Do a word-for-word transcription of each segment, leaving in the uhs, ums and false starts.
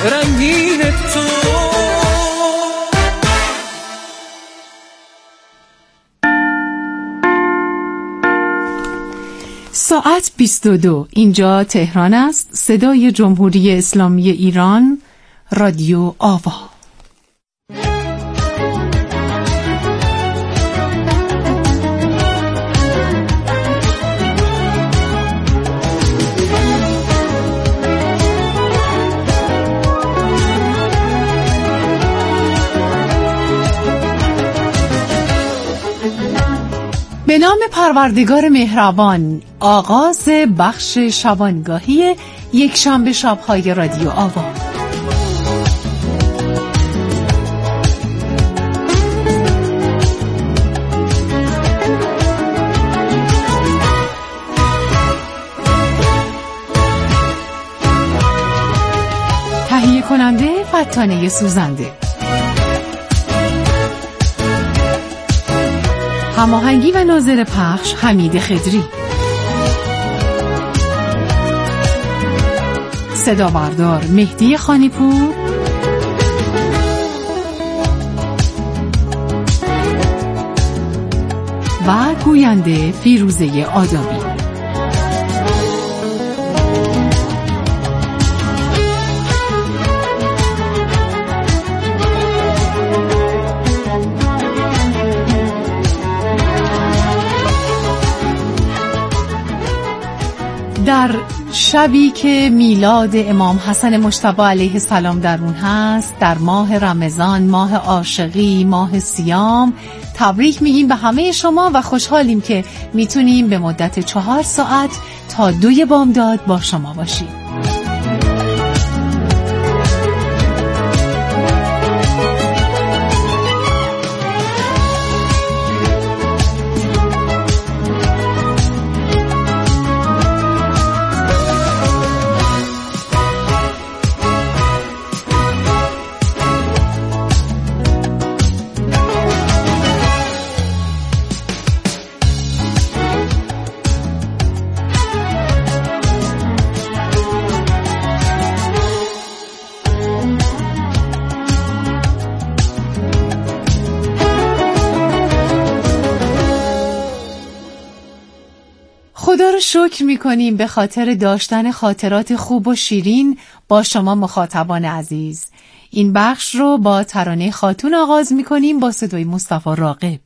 رنگین تو. ساعت بیست و دو. اینجا تهران است. صدای جمهوری اسلامی ایران، رادیو آوا. به نام پروردگار مهربان. آغاز بخش شبانگاهی یک شنبه شب‌های رادیو آوا. تهیه کننده فتانه سوزنده. هماهنگی و ناظر پخش حمید خضری. صدا بردار مهدی خانیپور. و گوینده فیروزه آدابی. در شبی که میلاد امام حسن مجتبی علیه السلام در اون هست، در ماه رمضان، ماه عاشقی، ماه صیام، تبریک میگیم به همه شما و خوشحالیم که میتونیم به مدت چهار ساعت تا دوی بامداد با شما باشیم. خدا رو شکر می‌کنیم به خاطر داشتن خاطرات خوب و شیرین با شما مخاطبان عزیز. این بخش رو با ترانه خاتون آغاز می‌کنیم با صدای مصطفی راغب.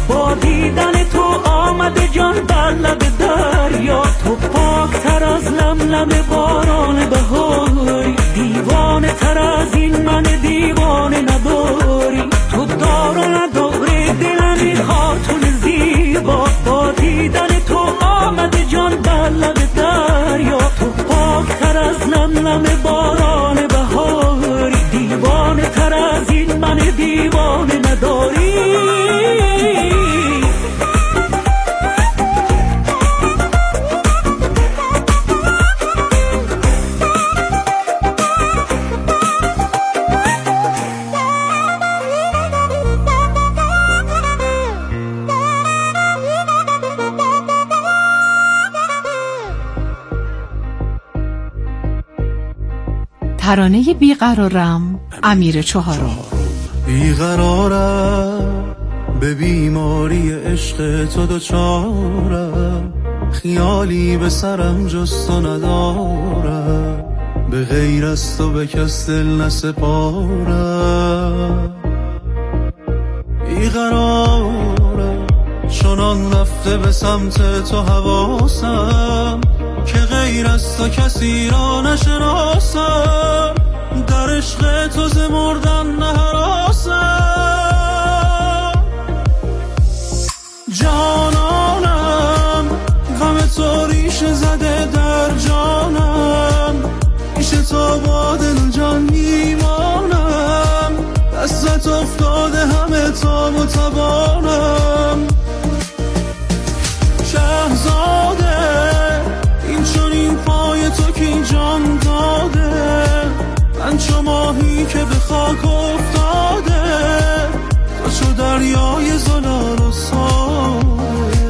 دیدن تو آمده جان بر لب دریا، تو پاکتر از لب نم لب باران بهاری، دیوانه تر از این من دیوانه نداری. تو دار و نداری دلم میخواد تو زیبا، با دیدن تو آمده جان بر لب دریا. تو پاک تر از نم لب باران بهاری، دیوانه تر از این من دیوانه نداری. ترانه بیقرارم امیر چهارم. بیقرارم به بیماری عشق تو دوچارم، خیالی به سرم جز تو ندارم، به غیر از تو به کس دل نسپارم. بیقرارم چنان رفته به سمت تو حواسم، که غیر از تو کسی را نشناسم، در عشق تو ز مردن نهراسم. جانانم غم تو ریشه زده در جانم، پیش تو با دل جان میمانم، دستت افتاده همه تاب و توانم. شهزاده این چون این پای تو که این جان داده، من چو ماهی که به خاک افتاده، تو چو دریای زلال و ساده.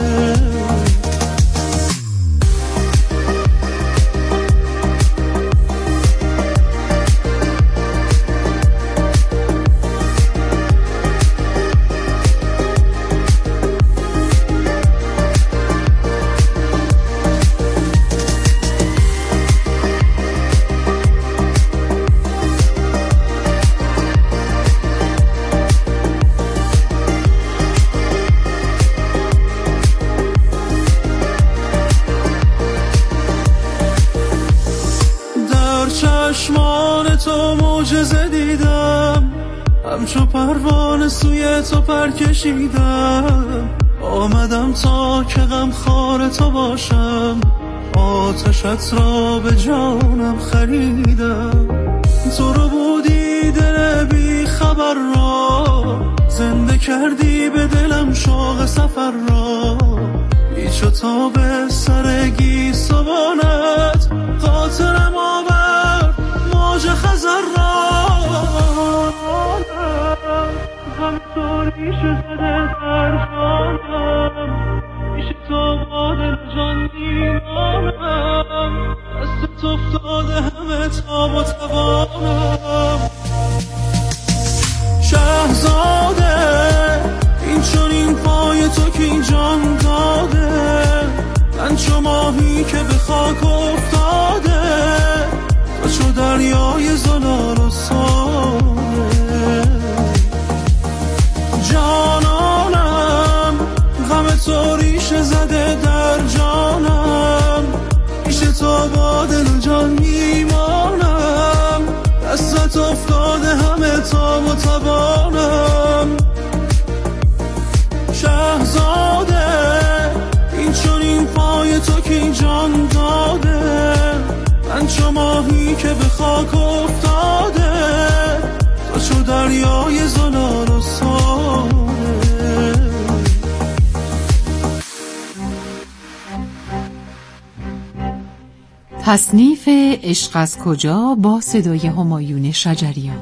چشمان تو معجزه دیدم، همچو پروانه سوی تو پر کشیدم، آمدم تا که غم خوار تو باشم، آتشت را به جانم خریدم. تو رو بودی دل بی خبر را، زنده کردی به دلم شوق سفر را، بیچ و تا به سرگی سبانت، خاطرم آورد موج خزر را. غم تو ریشه زده در جانم، پیش تو با دل جان میمانم، دستت افتاده همه تاب و توانم. شهزاده این چون این پای تو که این جان داده، من چو ماهی که به خاک افتاده، تو چو دریای زلال و ساده. جانانم غم تو ریشه زده در جانم، پیش تو با دل جان میمانم، دستت افتاده همه تاب و توانم. شهزاده این چون این پای تو که این جان داده، من چو ماهی که به خاک افتاده، تو چو دریای زلال و ساده. تصنیف عشق از کجا با صدای همایون شجریان.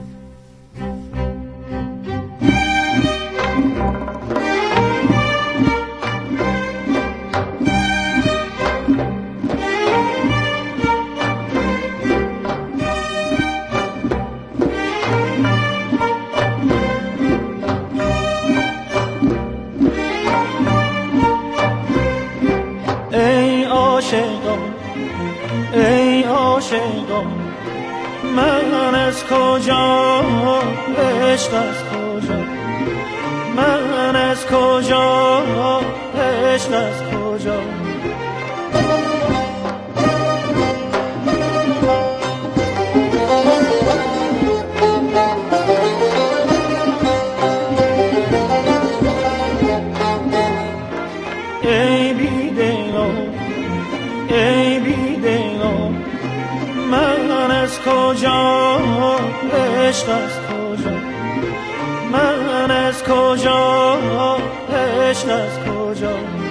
ای عاشقان من از کجا، عشق از کجا، من از کجا، عشق از کجا. عشق از کجا من از کجا عشق از کجا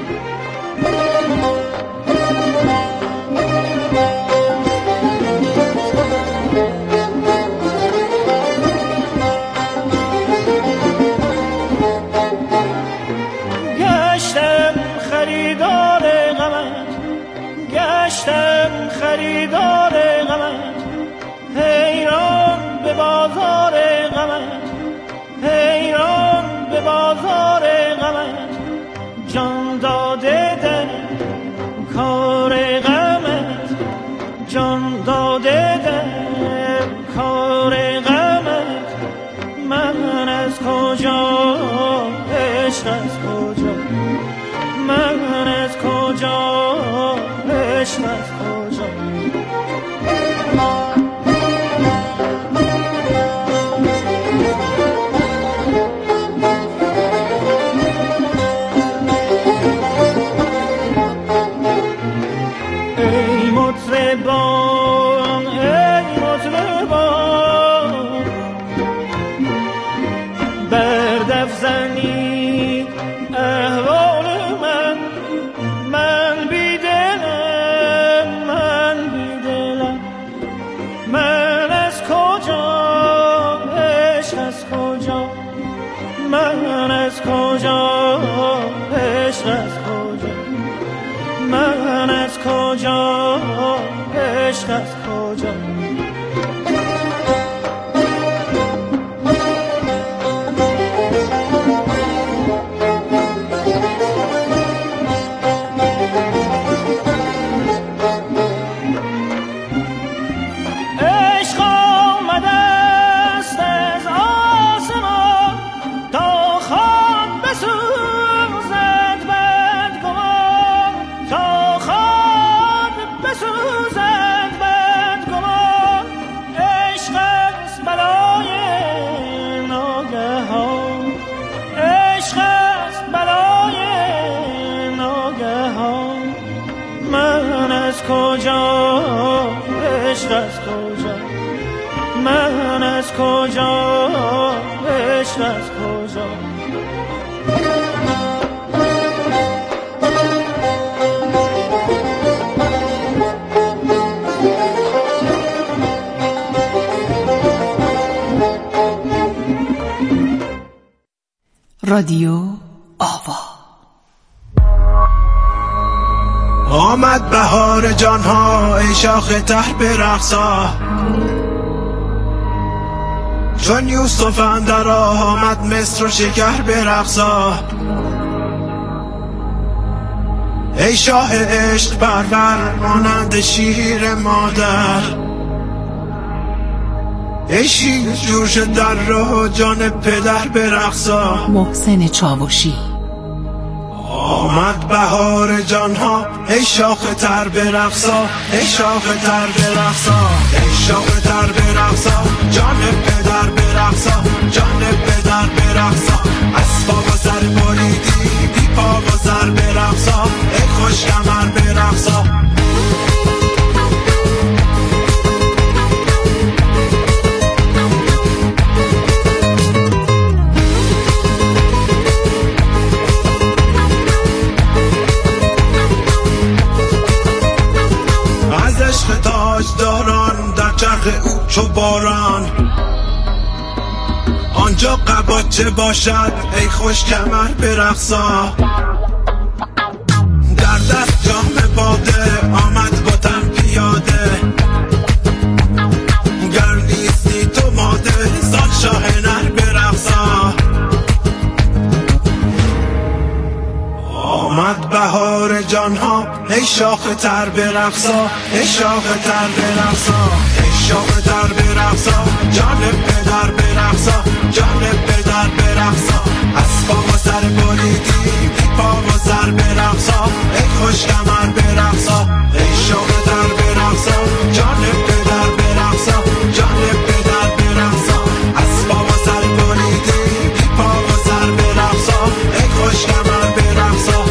گشتم خریدار غمت گشتم خریدار غمت حیران به بازار غمت حیران به بازار غمت جان داده در کار غمت جان داده در کار غمت من از کجا عشق از کجا من از کجا عشق از کجا ای مطربان ای مطربان بردف زنید احوال من من بیدلم من بیدلم من از کجا عشق از کجا من از کجا عشق از کجا من از کجا عشق از کجا کجا عشق از کجا من از کجا عشق از کجا رادیو آوا آمد بهار جانها ای شاخ ته برقصا چون یوسف اندر آمد مصر و شکر برقصا ای شاه عشق پرور مانند شیر مادر ای شیر جوش در راه جان پدر برقصا محسن چاوشی آمد بهار جانها ای شاخ تر برقصا ای شاخ تر برقصا ای شاخ تر برقصا جان پدر برقصا جان پدر برقصا از پا و سر بریدی بی پا و سر برقصا ای خوش کمر برقصا داران در چرخ او چو باران آنجا قباچه باشد ای خوش کمر برقصا در دست جام باده آمد با تن پیاده گر نیستی تو ماده سال شاه نر برقصا آمد بهار جانها ای شاخ تر برقصا ای شاخ تر برقصا ای شاخ تر برقصا جان پدر برقصا جان پدر برقصا از پا و سر بریدی بی پا و سر برقصا ای خوش کمر برقصا ای شاخ تر برقصا جان پدر برقصا جان پدر برقصا از پا و سر بریدی بی پا و سر برقصا ای خوش کمر برقصا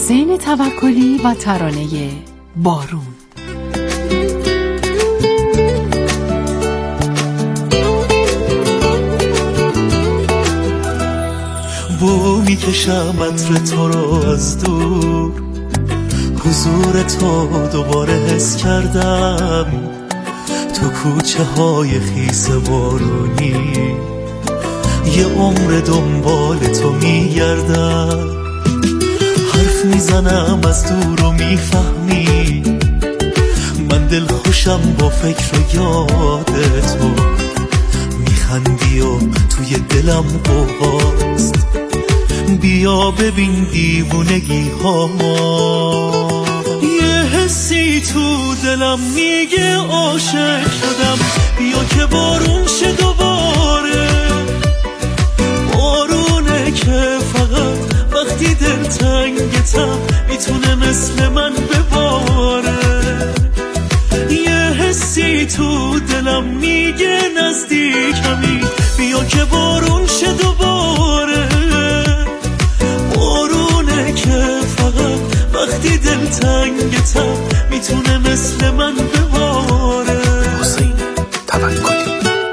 حسین توکلی و ترانه بارون. بو میکشم عطر تو رو از دور، حضور تو دوباره حس کردم، تو کوچه های خیس بارونی، یه عمر دنبال تو میگردم، حرف میزنم از دور و میفهمی، من دل خوشم با فکر و یاد تو، میخندی و توی دلم قوقاست، بیا ببین دیوونگی ها، یه حسی تو دلم میگه عاشق شدم، بیا که بارون شه دوباره، بارونه که فقط وقتی دل تنگتم میتونه مثل من بباره، یه حسی تو دلم میگه نزدیکمی، بیا که بارون شه دوباره، بارونه که فقط وقتی دل تنگتم میتونه مثل من بباره. حسین توکلی.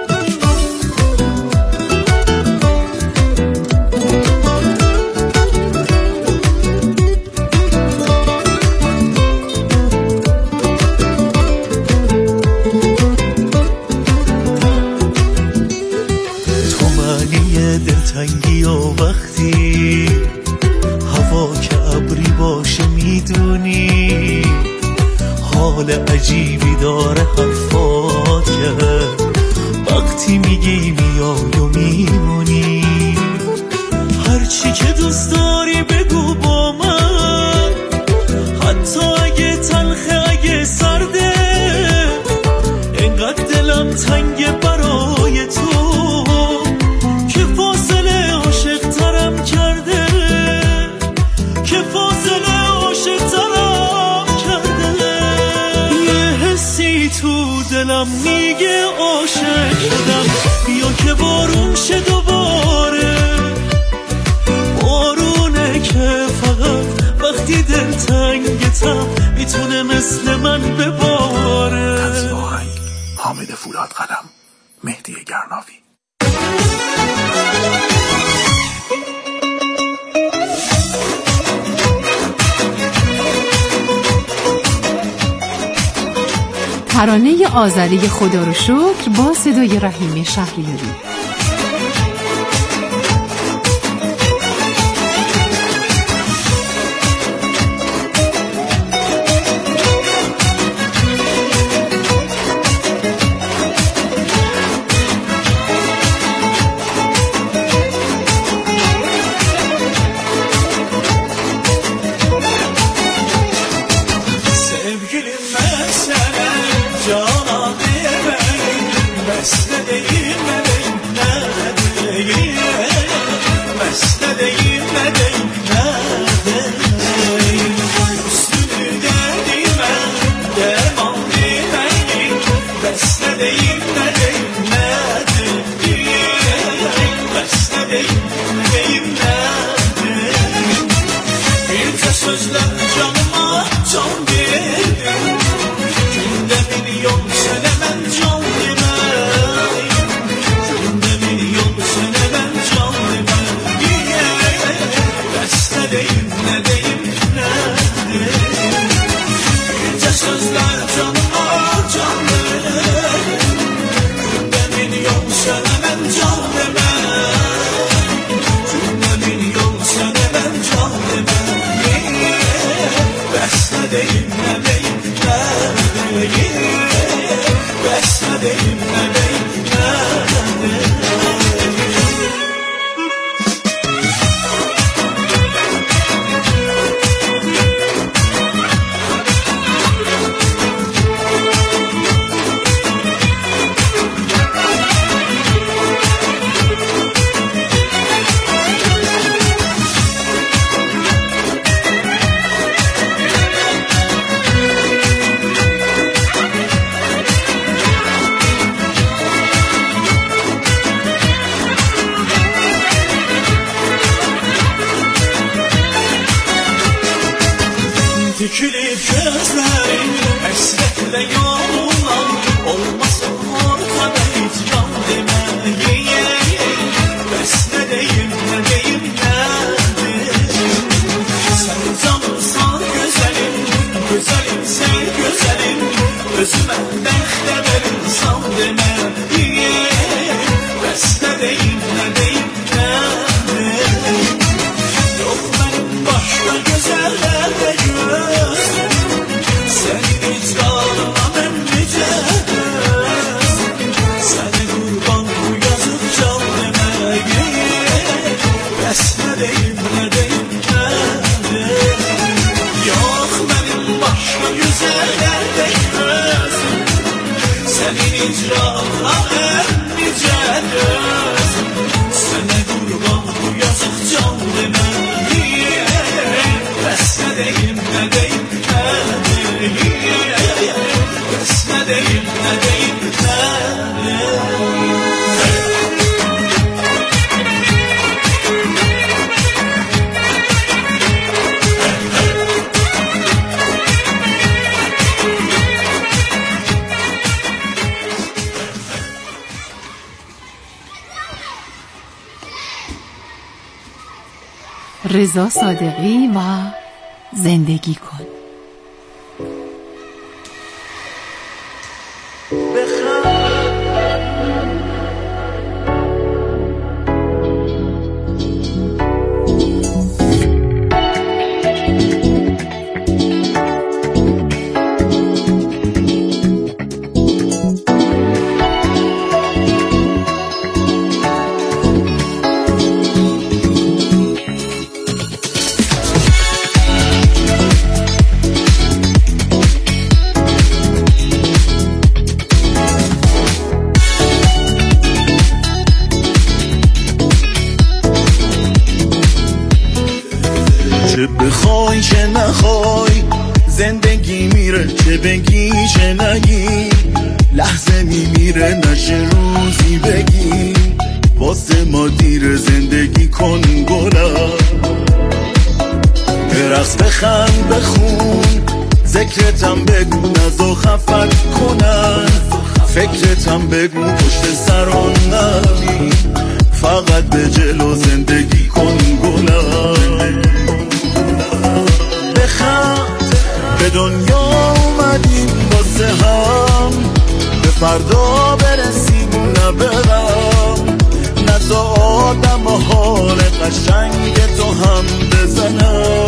دلتنگی و وقتی هوا که ابری باشه میدونی، حال عجیبی داره حرفات که وقتی میگی میای و میمونی، هرچی که دوست داری بگو با من، حتی اگه تلخه اگه سرده، اینقدر دلم تنگه برای تو که فاصله عاشق ترم کرده، که فاصله عاشق ترم کرده، یه حسی تو دلم میگه عاشق شدم، بیا که بارون شه دوباره، بارونه که فقط وقتی دل تنگتم میتونه مثل من بباره. از آهنگ حامد فولاد قلم، مهدی گرناوی. ترانه آذری خدا رو شکر با صدای رحیم شهریاری. رضا صادقی و زندگی کن. چه بخوای چه نخوای زندگی میره، چه بگی چه نگی لحظه میمیره، نشه روزی بگی واسه ما دیر. زندگی کن گلم، برقص بخند بخون، ذکرتم بگو نزا خفت کنن، فکرتم بگو پشت سران نمی، فقط به جلو زندگی کن گلم. بخند به دنیا اومدیم واسه هم، به فردا برسیم نه به غم، نزا آدم و حال قشنگ تو هم بزنم.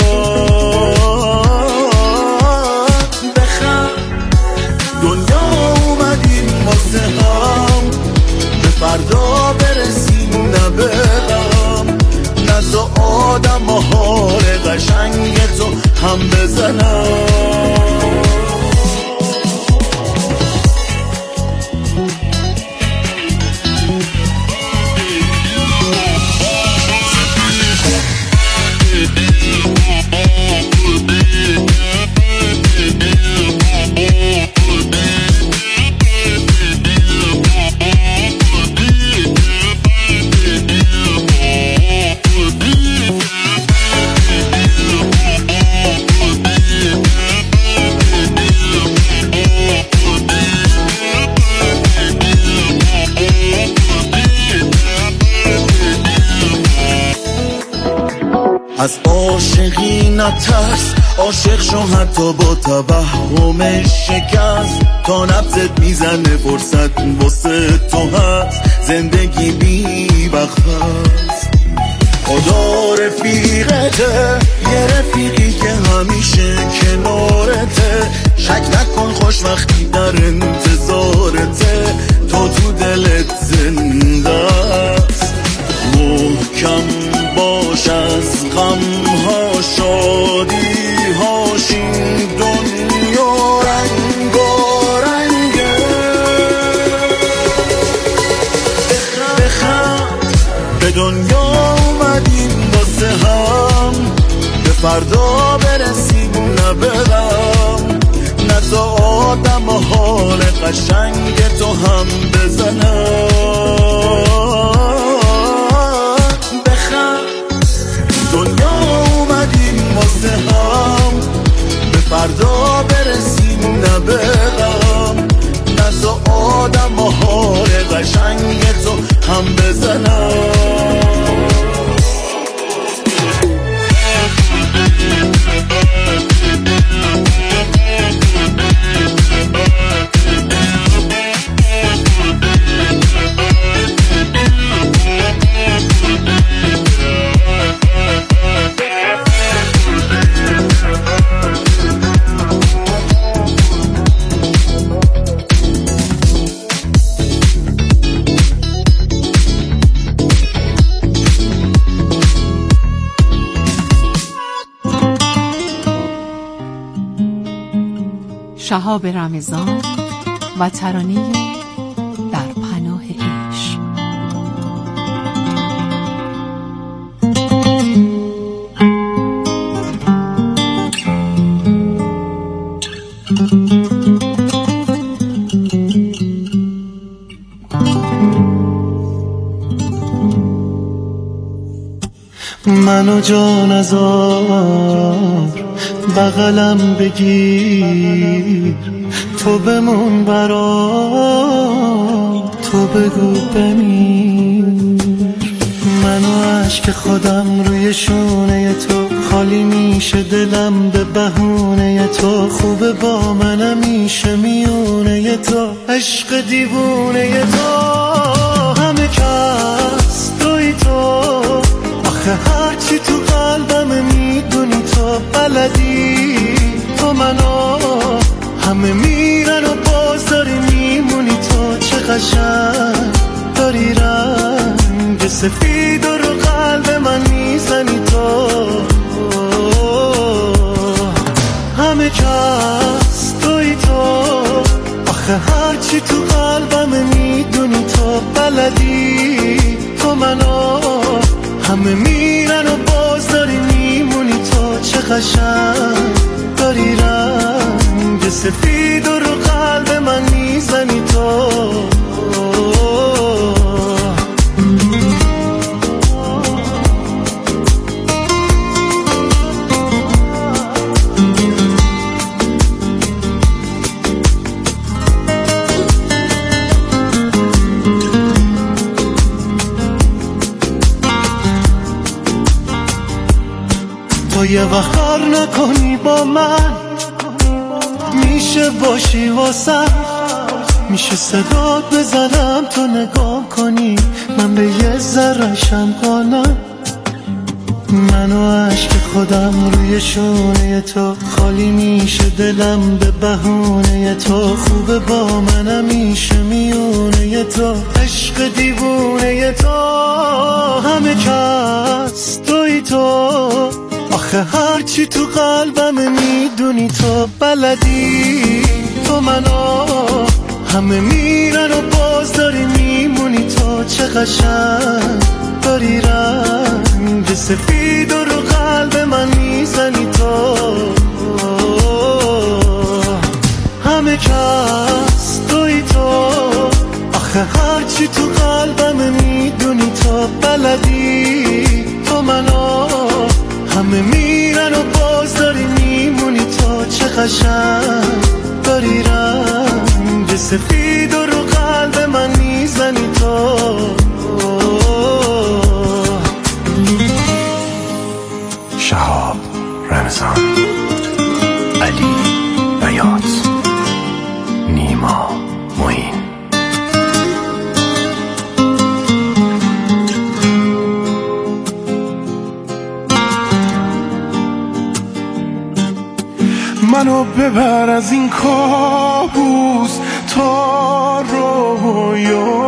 بخند دنیا اومدیم واسه هم، به فردا برسیم نه به غم، نزا آدم و حال قشنگ تو هم بزنم. از عاشقی نترس، عاشق شو حتی با توهم شکست، تا نبضت میزنه فرصت واسه تو هست، زندگی بی وقت خدا رفیقته، یه رفیقی که همیشه کنارته، شک نکن خوش وقتی در انتظارته، تو تو دلت زنده است، محکم باش از غم ها شادی هاش، این دنیا رنگا رنگه. بخند به دنیا اومدیم واسه هم، به فردا برسیم نه به غم، نزا آدم و حال قشنگ تو هم بزنم. فردا برسیم نه به غم، نزا آدم و حال قشنگ تو هم بزنم. شهاب رمضان و ترانه در پناه عشق. منو جان ازار بغلم بگیر، تو بمون برام، تو بگو بمیر، منو اشک خودم روی شونه تو خالی میشه دلم به بهونه تو خوبه با من میشه میونه تو عشق دیوونه تو همه کس توی تو آخه هرچی تو قلبم میدونی تو بلدی تو منو همه میرن و باز داری میمونی تو چه قشنگ داری رنگ سفید و رو قلب من میزنی تو همه کس توی تو آخه هرچی تو قلبم میدونی تو بلدی تو منو همه میرن و باز داری میمونی تو چه قشنگ داری رنگ سفید و رو قلب من میزنی تو تو یه وقت کار نکنی با من میشه باشی واسم میشه صدات بزنم تو نگاه کنی من به یه ذره‌شم قانم منو عشق خودم روی شونه تو خالی میشه دلم به بهونه تو خوبه با من میشه میونه تو عشق دیوونه تو همه کس توی تو آخه هرچی تو قلبم میدونی تو بلدی تو منو همه میرن و باز داری میمونی تو چه قشنگ داری رنگ سفید و رو قلب من میزنی تو همه کس توی تو آخه هرچی تو قلبم میدونی تو بلدی تو منو همه میرن و باز داری میمونی تو چه قشنگ داری رنگ سفید و رو قلب من میزنی تو شهاب رمضان، علی بیات، نیما معین. منو ببر از این کابوس تا رویا